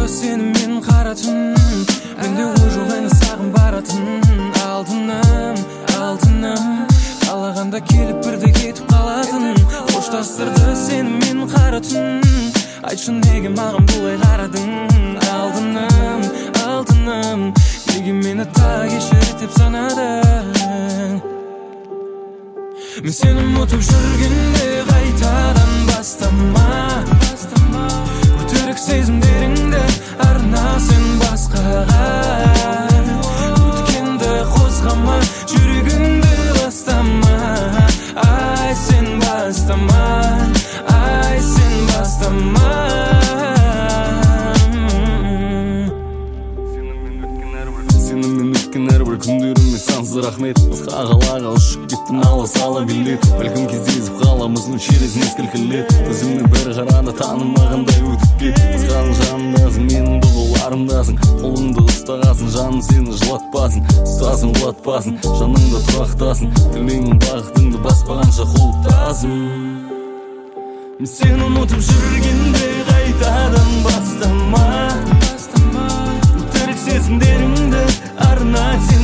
сені мен қаратын менде ой жоқ әні сағын баратын алтыным қалағанда келіп бірде кетіп қалатын қоштастырды сені мен қаратын айтшы неге маған бұлай қарадың алтыным неге мені тағы кешір деп санадың мен сені ұмытып жүргенде қайтадан бастама өтірік сезімдеріңді арна сен басқаға өткенді қозғама жүрегіңді бастама ай сен бастама әрбір күндеріме сансыз рахмет басқа қалаға ұшып кеттім алыс ала билет бәлкім кездесіп қаламыздың через несколько лет өзіңнен бір қарады танымағандай өтіп кет басқаның жанындасың менің бұғыларымдасың қолыңды ұстағасын жаным сені жылатпасын ұстасын құлатпасын жаныңда тұрақтасын тілеймін бақытыңды баспағанша құлыптасын мен сені ұмытып жүргенде қайтадан бастама өтірік сезімдеріңді арна